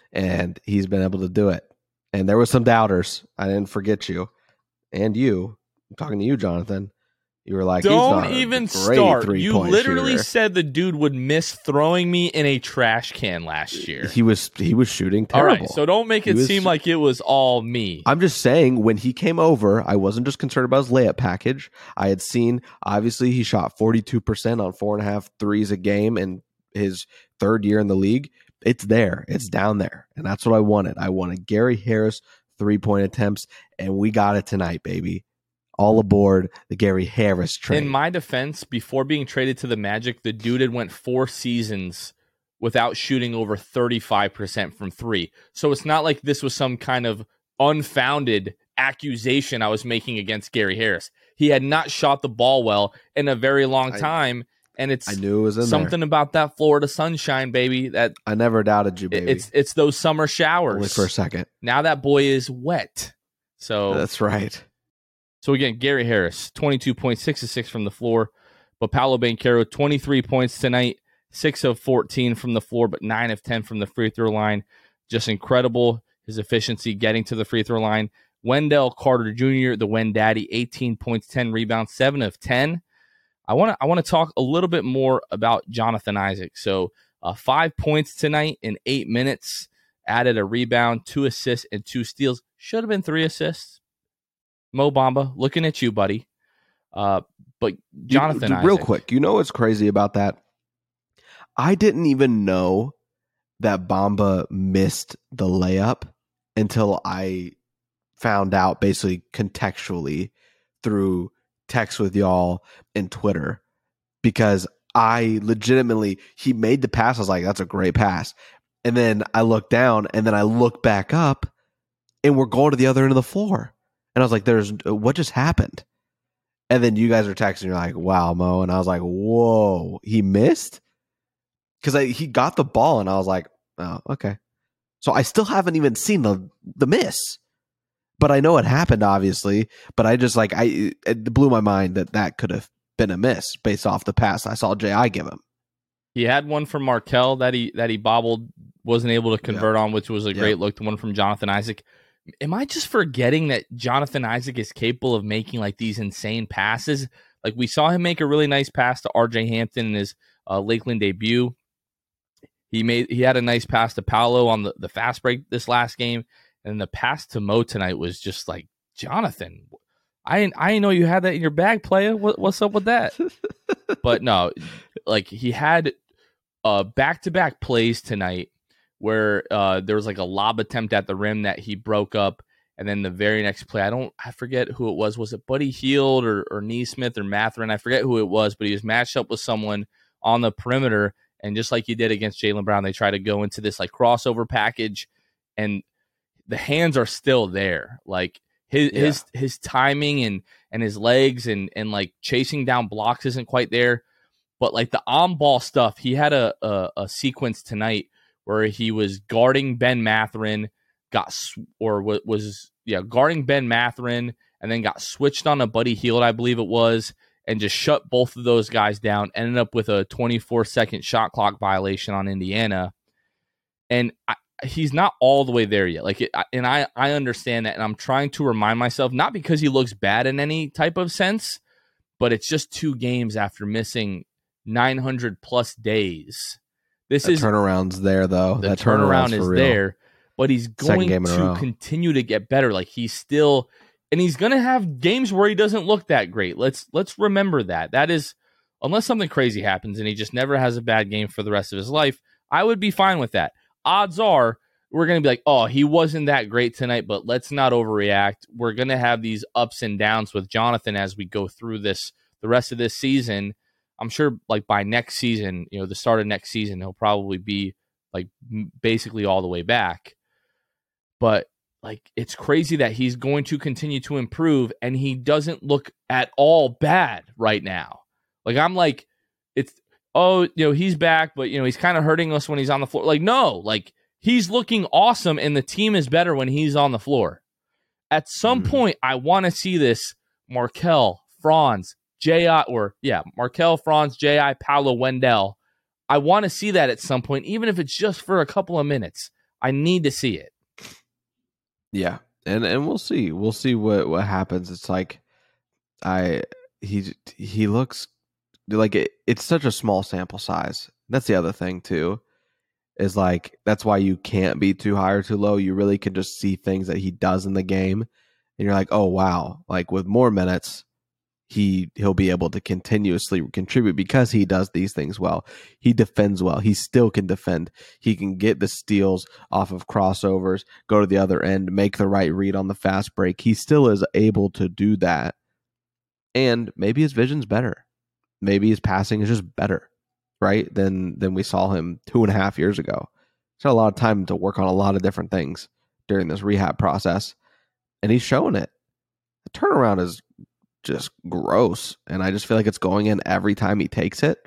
And he's been able to do it. And there were some doubters. I didn't forget you and you. I'm talking to you, Jonathan. You were like, don't he's not even a great start. You literally shooter. said the dude would miss throwing me in a trash can last year. He was he was shooting All terrible. right, so don't make it was, seem like it was all me. I'm just saying, when he came over, I wasn't just concerned about his layup package. I had seen, obviously, he shot forty-two percent on four and a half threes a game in his third year in the league. It's there. It's down there. And that's what I wanted. I wanted Gary Harris three-point attempts, and we got it tonight, baby. All aboard the Gary Harris train. In my defense, before being traded to the Magic, the dude had went four seasons without shooting over thirty-five percent from three. So it's not like this was some kind of unfounded accusation I was making against Gary Harris. He had not shot the ball well in a very long time. I, and it's I knew it was in something there. About that Florida sunshine, baby. That I never doubted you, baby. It's it's those summer showers. Only for a second. Now that boy is wet. So that's right. So again, Gary Harris, twenty-two point six to six from the floor. But Paolo Banchero, twenty-three points tonight, six of fourteen from the floor, but nine of ten from the free throw line. Just incredible, his efficiency getting to the free throw line. Wendell Carter Junior, the Wen Daddy, eighteen points, ten rebounds, seven of ten. I want to I want to talk a little bit more about Jonathan Isaac. So uh, five points tonight in eight minutes, added a rebound, two assists, and two steals. Should have been three assists. Mo Bamba, looking at you, buddy. Uh, but Jonathan, you, Isaac, real quick, you know what's crazy about that? I didn't even know that Bamba missed the layup until I found out, basically contextually through text with y'all and Twitter, because I legitimately, he made the pass. I was like, that's a great pass. And then I looked down, and then I look back up, and we're going to the other end of the floor. And I was like, "There's what just happened?" And then you guys are texting. You're like, "Wow, Mo," and I was like, "Whoa, he missed," because he got the ball, and I was like, "Oh, okay." So I still haven't even seen the the miss, but I know it happened, obviously. But I just like I it blew my mind that that could have been a miss based off the pass I saw J I give him. He had one from Markelle that he that he bobbled, wasn't able to convert yeah. on, which was a great yeah. look. The one from Jonathan Isaac. Am I just forgetting that Jonathan Isaac is capable of making like these insane passes? Like we saw him make a really nice pass to R J Hampton in his uh, Lakeland debut. He made he had a nice pass to Paolo on the, the fast break this last game, and the pass to Mo tonight was just like, Jonathan, I didn't, I didn't know you had that in your bag, player. What, what's up with that? But no, like he had uh, back-to-back plays tonight where uh, there was like a lob attempt at the rim that he broke up, and then the very next play, I don't, I forget who it was. Was it Buddy Hield or, or Neesmith or Mathurin? I forget who it was, but he was matched up with someone on the perimeter, and just like he did against Jaylen Brown, they try to go into this like crossover package, and the hands are still there. Like his yeah. his his timing and and his legs and and like chasing down blocks isn't quite there. But like the on ball stuff, he had a, a a sequence tonight where he was guarding Ben Mathurin, got sw- or was, was yeah guarding Ben Mathurin, and then got switched on a Buddy Hield, I believe it was, and just shut both of those guys down. Ended up with a twenty-four second shot clock violation on Indiana, and I, he's not all the way there yet. Like, it, and I I understand that, and I'm trying to remind myself, not because he looks bad in any type of sense, but it's just two games after missing nine hundred plus days. This that is turnaround's there though. The that turnaround is real. there, but he's going to continue to get better. Like he's still, and he's going to have games where he doesn't look that great. Let's let's remember that. That is, unless something crazy happens and he just never has a bad game for the rest of his life, I would be fine with that. Odds are we're going to be like, oh, he wasn't that great tonight, but let's not overreact. We're going to have these ups and downs with Jonathan as we go through this the rest of this season. I'm sure like by next season, you know, the start of next season, he'll probably be like basically all the way back. But like, it's crazy that he's going to continue to improve and he doesn't look at all bad right now. Like, I'm like, it's, oh, you know, he's back, but you know, he's kind of hurting us when he's on the floor. Like, no, like he's looking awesome and the team is better when he's on the floor. At some mm. point, I want to see this Markelle, Franz, J I, or yeah, Markelle, Franz, J I, Paolo, Wendell. I want to see that at some point, even if it's just for a couple of minutes. I need to see it. Yeah, and and we'll see. We'll see what, what happens. It's like I he he looks like it, it's such a small sample size. That's the other thing too. Is like that's why you can't be too high or too low. You really can just see things that he does in the game, and you're like, oh wow, like with more minutes. He he'll be able to continuously contribute because he does these things well. He defends well. He still can defend. He can get the steals off of crossovers, go to the other end, make the right read on the fast break. He still is able to do that. And maybe his vision's better. Maybe his passing is just better, right? Than than we saw him two and a half years ago. He's had a lot of time to work on a lot of different things during this rehab process, and he's showing it. The turnaround is just gross, and I just feel like it's going in every time he takes it.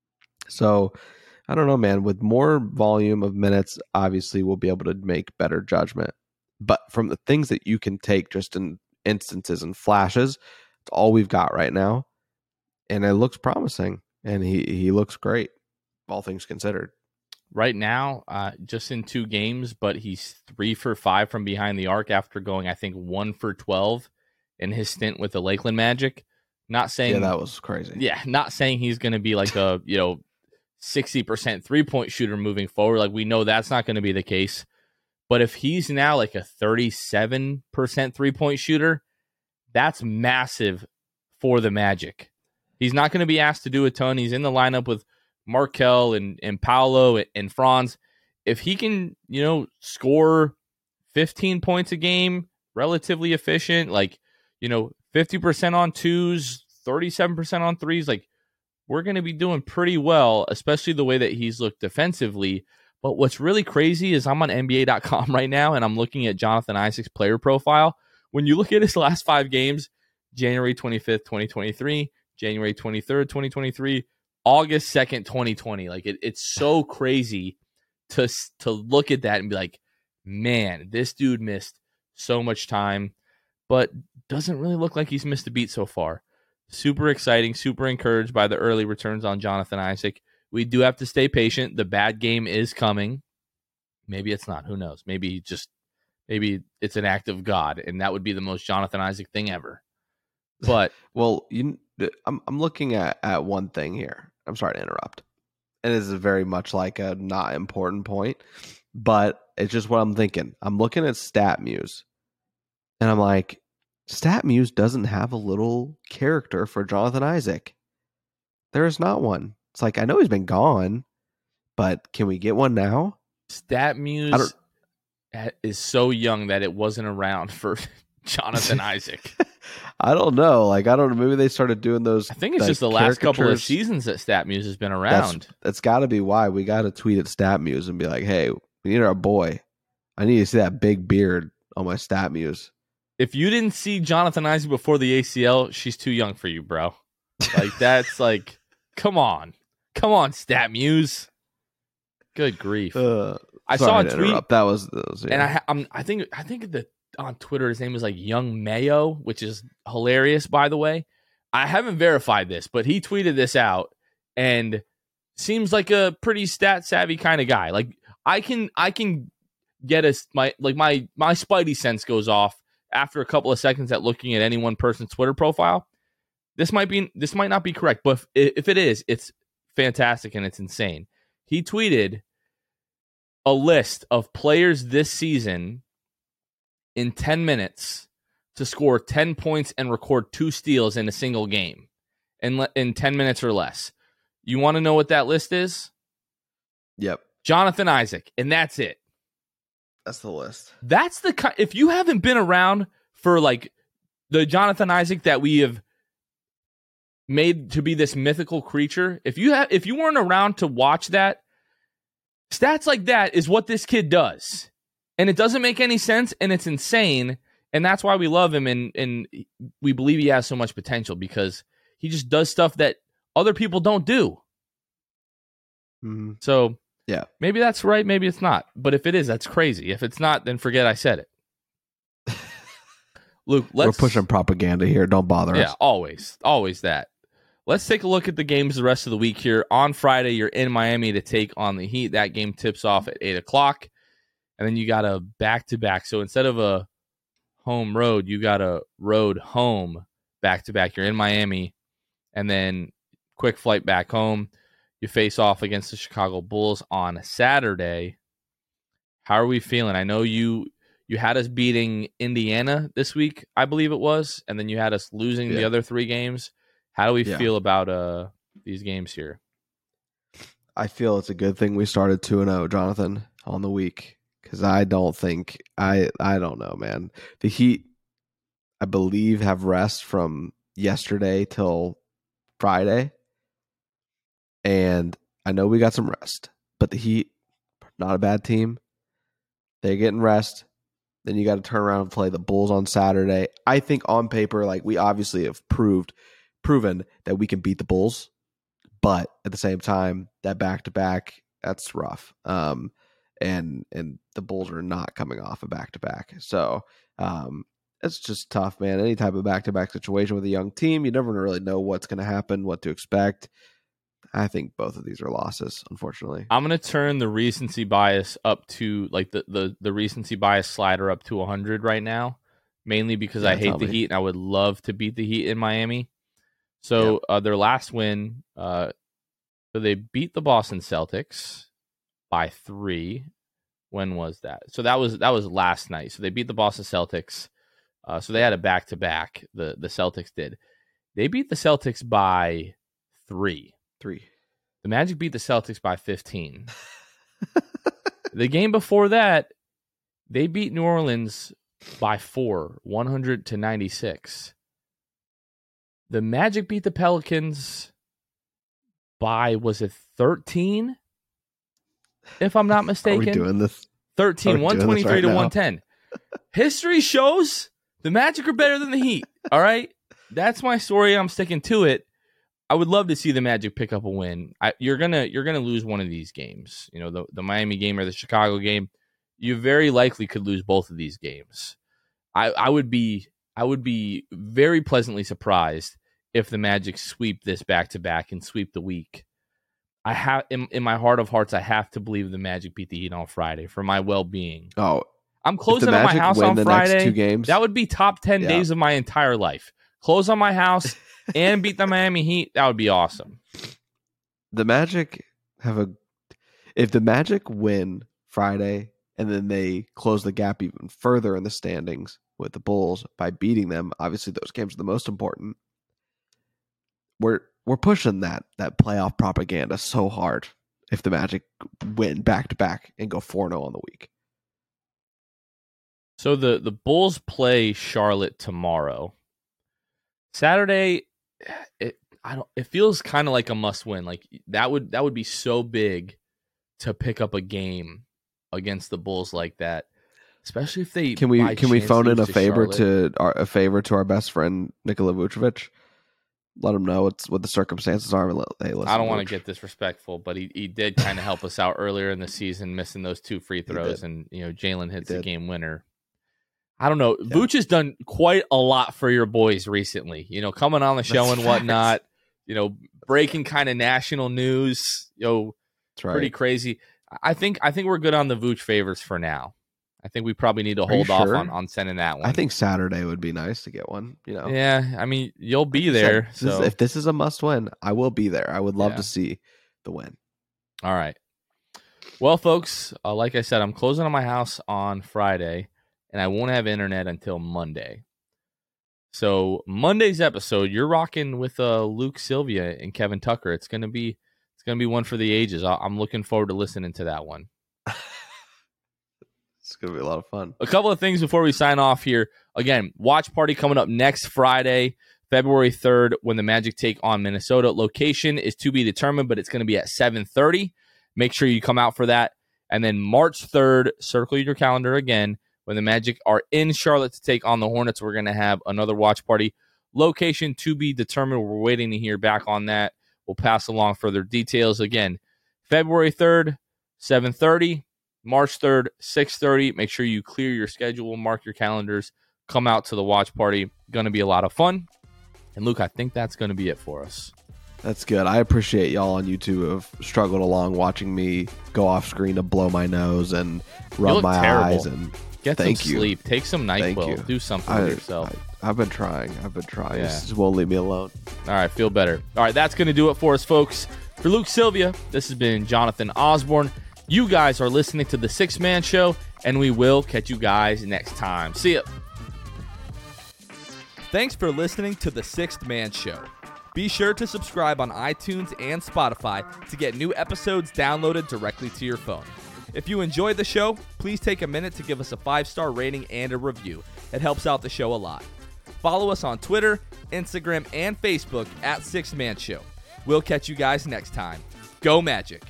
So I don't know, man. With more volume of minutes, obviously we'll be able to make better judgment. But from the things that you can take just in instances and flashes, it's all we've got right now, and it looks promising. And he he looks great, all things considered. Right now, uh, just in two games, but he's three for five from behind the arc after going, I think, one for twelve. In his stint with the Lakeland Magic. Not saying... Yeah, that was crazy. Yeah, not saying he's going to be like a, you know, sixty percent three-point shooter moving forward. Like, we know that's not going to be the case. But if he's now like a thirty-seven percent three-point shooter, that's massive for the Magic. He's not going to be asked to do a ton. He's in the lineup with Markelle and, and Paolo and, and Franz. If he can, you know, score fifteen points a game, relatively efficient, like, you know, fifty percent on twos, thirty-seven percent on threes. Like, we're going to be doing pretty well, especially the way that he's looked defensively. But what's really crazy is I'm on N B A dot com right now, and I'm looking at Jonathan Isaac's player profile. When you look at his last five games, January twenty-fifth, twenty twenty-three, January twenty-third, twenty twenty-three, August second, twenty twenty. Like, it, it's so crazy to, to look at that and be like, man, this dude missed so much time, but doesn't really look like he's missed a beat so far. Super exciting, super encouraged by the early returns on Jonathan Isaac. we do have to stay patient. The bad game is coming. Maybe it's not. Who knows? Maybe just maybe it's an act of God, and that would be the most Jonathan Isaac thing ever. But well, you, I'm I'm looking at, at one thing here. I'm sorry to interrupt. And this is very much like a not important point, but it's just what I'm thinking. I'm looking at StatMuse, and I'm like, StatMuse doesn't have a little character for Jonathan Isaac. There is not one. It's like, I know he's been gone, but can we get one now? StatMuse is so young that it wasn't around for Jonathan Isaac. I don't know. Like, I don't know. Maybe they started doing those. I think it's like, just the last couple of seasons that StatMuse has been around. That's, that's got to be why. We got to tweet at StatMuse and be like, hey, we need our boy. I need to see that big beard on my StatMuse. If you didn't see Jonathan Isaac before the A C L, she's too young for you, bro. Like, that's like, come on. Come on, StatMuse. Good grief. Uh, I saw a tweet. Interrupt. That was, that was yeah. And I, I'm, I think, I think the on Twitter, his name is like Young Mayo, which is hilarious, by the way. I haven't verified this, but he tweeted this out and seems like a pretty stat savvy kind of guy. Like, I can, I can get us my, like my, my spidey sense goes off after a couple of seconds at looking at any one person's Twitter profile. This might be, this might not be correct, but if, if it is, it's fantastic and it's insane. He tweeted a list of players this season in ten minutes to score ten points and record two steals in a single game in, le- in ten minutes or less. You want to know what that list is? Yep. Jonathan Isaac, and that's it. That's the list. That's the kind, if you haven't been around for like the Jonathan Isaac that we have made to be this mythical creature, if you have, if you weren't around to watch that, stats like that is what this kid does. And it doesn't make any sense, and it's insane, and that's why we love him, and, and we believe he has so much potential, because he just does stuff that other people don't do. Mm-hmm. So, yeah, maybe that's right, maybe it's not. But if it is, that's crazy. If it's not, then forget I said it. Luke, let's... We're pushing propaganda here. Don't bother yeah, us. Yeah, always. Always that. Let's take a look at the games the rest of the week here. On Friday, you're in Miami to take on the Heat. That game tips off at eight o'clock. And then you got a back-to-back. So instead of a home road, you got a road home back-to-back. You're in Miami, and then quick flight back home. You face off against the Chicago Bulls on Saturday. How are we feeling? I know you you had us beating Indiana this week, I believe it was, and then you had us losing yeah. the other three games. How do we yeah. feel about uh, these games here? I feel it's a good thing we started two and oh, Jonathan, on the week. Because I don't think, I I don't know, man. The Heat, I believe, have rest from yesterday till Friday. And I know we got some rest. But the Heat, not a bad team. They're getting rest. Then you got to turn around and play the Bulls on Saturday. I think on paper, like, we obviously have proved, proven that we can beat the Bulls. But at the same time, that back-to-back, that's rough. Um And and the Bulls are not coming off a back-to-back. So um, it's just tough, man. Any type of back-to-back situation with a young team, you never really know what's going to happen, what to expect. I think both of these are losses, unfortunately. I'm going to turn the recency bias up to, like, the, the, the recency bias slider up to one hundred right now, mainly because yeah, I hate the me. Heat, and I would love to beat the Heat in Miami. So yeah. uh, their last win, uh, so they beat the Boston Celtics by three. When was that? So that was that was last night. So they beat the Boston Celtics. Uh, so they had a back to back. The the Celtics did. They beat the Celtics by three. Three. The Magic beat the Celtics by fifteen. The game before that, they beat New Orleans by four, one hundred to ninety-six. The Magic beat the Pelicans by, was it thirteen? If I'm not mistaken. Are we doing this? thirteen, one twenty-three right to now? one ten. History shows the Magic are better than the Heat. All right? That's my story. I'm sticking to it. I would love to see the Magic pick up a win. I, you're gonna you're gonna lose one of these games. You know, the, the Miami game or the Chicago game. You very likely could lose both of these games. I, I would be I would be very pleasantly surprised if the Magic sweep this back to back and sweep the week. I have in, in my heart of hearts, I have to believe the Magic beat the Heat on Friday for my well-being. Oh, I'm closing on my house on the Friday. Next two games, that would be top ten yeah. days of my entire life. Close on my house and beat the Miami Heat. That would be awesome. The Magic have a. If the Magic win Friday and then they close the gap even further in the standings with the Bulls by beating them, obviously those games are the most important. We're we're pushing that that playoff propaganda so hard if the Magic win back to back and go four and oh on the week. So the, the Bulls play Charlotte tomorrow. Saturday, it I don't it feels kind of like a must win. Like that would that would be so big to pick up a game against the Bulls like that, especially if they can we can we phone in a to favor Charlotte. to our, a favor to our best friend Nikola Vucevic. Let him know what's what the circumstances are. Hey, listen, I don't want to get disrespectful, but he, he did kind of help us out earlier in the season, missing those two free throws, and you know Jalen hits the game winner. I don't know. Yeah. Vooch has done quite a lot for your boys recently. You know, coming on the show That's and whatnot. Facts. You know, breaking kind of national news. You know, That's right. Pretty crazy. I think I think we're good on the Vooch favors for now. I think we probably need to hold off sure? on, on sending that one. I think Saturday would be nice to get one. You know, yeah. I mean, you'll be like there. Said, so. is, if this is a must win, I will be there. I would love yeah. to see the win. All right. Well, folks, uh, like I said, I'm closing on my house on Friday, and I won't have internet until Monday. So Monday's episode, you're rocking with uh, Luke Sylvia and Kevin Tucker. It's gonna be it's gonna be one for the ages. I- I'm looking forward to listening to that one. It's going to be a lot of fun. A couple of things before we sign off here. Again, watch party coming up next Friday, February third, when the Magic take on Minnesota. Location is to be determined, but it's going to be at seven thirty. Make sure you come out for that. And then March third, circle your calendar again, when the Magic are in Charlotte to take on the Hornets. We're going to have another watch party. Location to be determined. We're waiting to hear back on that. We'll pass along further details. Again, February third, seven thirty. March third, six thirty. Make sure you clear your schedule, mark your calendars, come out to the watch party. Going to be a lot of fun. And Luke, I think that's going to be it for us. That's good. I appreciate y'all on YouTube who have struggled along watching me go off screen to blow my nose and rub my terrible. eyes. And Get thank some you. sleep. Take some NyQuil. Do something I, for yourself. I, I've been trying. I've been trying. Yeah. Just won't leave me alone. All right, feel better. All right, that's going to do it for us, folks. For Luke Sylvia, this has been Jonathan Osborne. You guys are listening to The Sixth Man Show, and we will catch you guys next time. See ya. Thanks for listening to The Sixth Man Show. Be sure to subscribe on iTunes and Spotify to get new episodes downloaded directly to your phone. If you enjoyed the show, please take a minute to give us a five-star rating and a review. It helps out the show a lot. Follow us on Twitter, Instagram, and Facebook at Sixth Man Show. We'll catch you guys next time. Go Magic!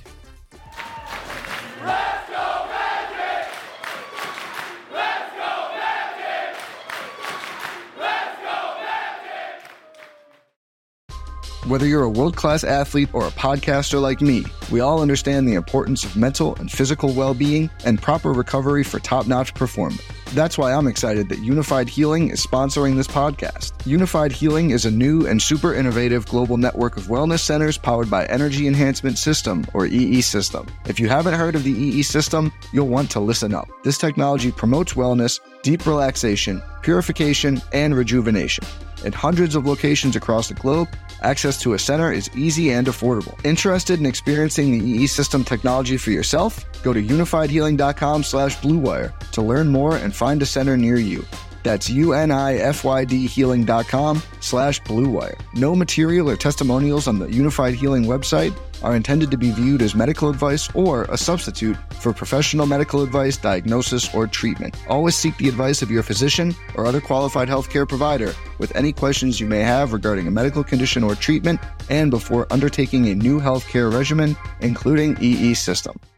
Let's go Magic! Let's go Magic! Let's go Magic! Whether you're a world-class athlete or a podcaster like me, we all understand the importance of mental and physical well-being and proper recovery for top-notch performance. That's why I'm excited that Unified Healing is sponsoring this podcast. Unified Healing is a new and super innovative global network of wellness centers powered by Energy Enhancement System, or E E System. If you haven't heard of the E E System, you'll want to listen up. This technology promotes wellness, deep relaxation, purification, and rejuvenation. In hundreds of locations across the globe, access to a center is easy and affordable. Interested in experiencing the E E System technology for yourself? Go to unified healing dot com slash blue wire to learn more and find a center near you. That's U-N-I-F-Y-D healing dot com slash blue wire. No material or testimonials on the Unified Healing website are intended to be viewed as medical advice or a substitute for professional medical advice, diagnosis, or treatment. Always seek the advice of your physician or other qualified healthcare provider with any questions you may have regarding a medical condition or treatment and before undertaking a new healthcare regimen, including E E System.